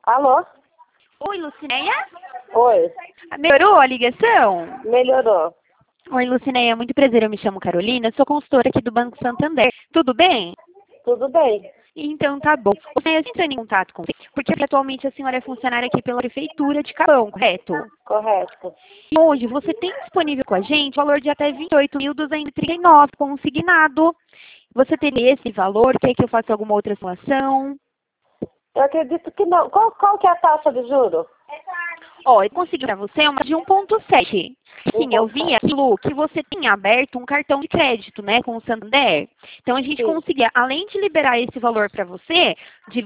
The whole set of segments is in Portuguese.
Alô? Oi, Lucinéia? Oi. Melhorou a ligação? Melhorou. Oi, Lucinéia, muito prazer. Eu me chamo Carolina, sou consultora aqui do Banco Santander. Tudo bem? Tudo bem? Então tá bom. Lucinéia, eu estou entrando em contato com você, porque atualmente a senhora é funcionária aqui pela Prefeitura de Capão, correto? Correto. E hoje você tem disponível com a gente o valor de até 28.239 consignado. Você teria esse valor? Quer que eu faça alguma outra simulação? Eu acredito que não. Qual que é a taxa de juro? Ó, eu consegui para você uma de 1,7. Sim, eu vi 1,7. aqui, Lu, que você tinha aberto um cartão de crédito, né, com o Santander. Então, a gente Sim. conseguia, além de liberar esse valor para você, de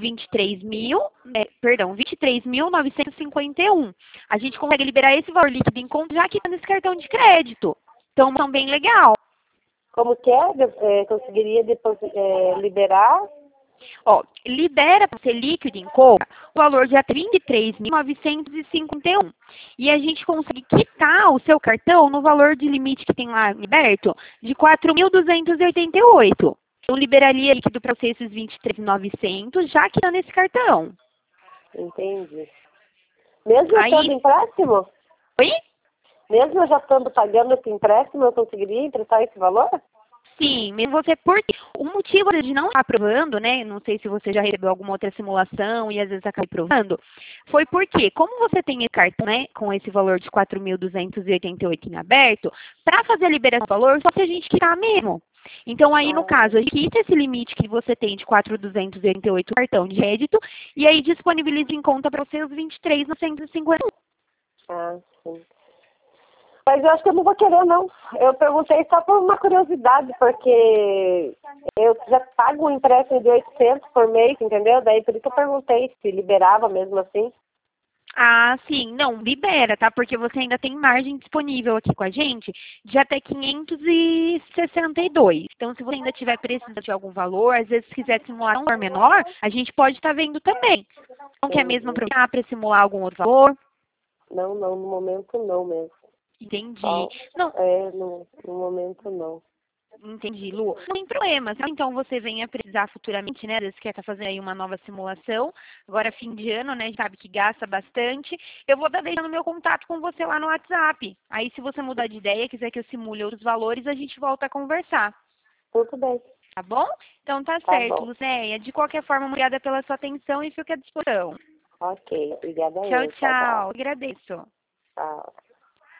23.951, a gente consegue liberar esse valor líquido em conta já que está nesse cartão de crédito. Então, são bem legal. Como que é? Conseguiria depois liberar? Ó, libera para ser líquido em conta o valor de 33.951. E a gente consegue quitar o seu cartão no valor de limite que tem lá liberto de 4.288. Então, liberaria líquido para você esses 23.900, já que está nesse cartão. Entendi. Mesmo eu Aí, estando empréstimo? oi? Mesmo eu já estando pagando esse empréstimo, eu conseguiria emprestar esse valor? Sim, mesmo você, porque o motivo de não estar aprovando, né, não sei se você já recebeu alguma outra simulação e às vezes acaba aprovando, foi porque, como você tem esse cartão, né, com esse valor de 4.288 em aberto, para fazer a liberação do valor, só se a gente quitar mesmo. Então, aí, no Ah, caso, a gente quita esse limite que você tem de 4.288 cartão de crédito e aí disponibiliza em conta para você os 23.950. sim. Mas eu acho que eu não vou querer, não. Eu perguntei só por uma curiosidade, porque eu já pago um empréstimo de 800 por mês, entendeu? Daí por isso que eu perguntei se liberava mesmo assim. Ah, sim. Não, libera, tá? Porque você ainda tem margem disponível aqui com a gente de até 562. Então, se você ainda tiver precisando de algum valor, às vezes se quiser simular um valor menor, a gente pode estar vendo também. Não quer mesmo Entendi. aproveitar para simular algum outro valor? Não, no momento não mesmo. Entendi. Só, Não, no momento não. entendi, Lu. Não tem problema. Se então você venha precisar futuramente, né? Às vezes quer estar fazendo aí uma nova simulação. Agora, fim de ano, né? A gente sabe que gasta bastante. Eu vou estar deixando meu contato com você lá no WhatsApp. Aí, se você mudar de ideia, quiser que eu simule outros valores, a gente volta a conversar. Tudo bem. Tá bom? Então tá Tá certo, bom. Lucéia. De qualquer forma, obrigada pela sua atenção e fico à disposição. Ok. Obrigada Tchau, eu. Tchau, tchau. tchau. Agradeço. Tchau.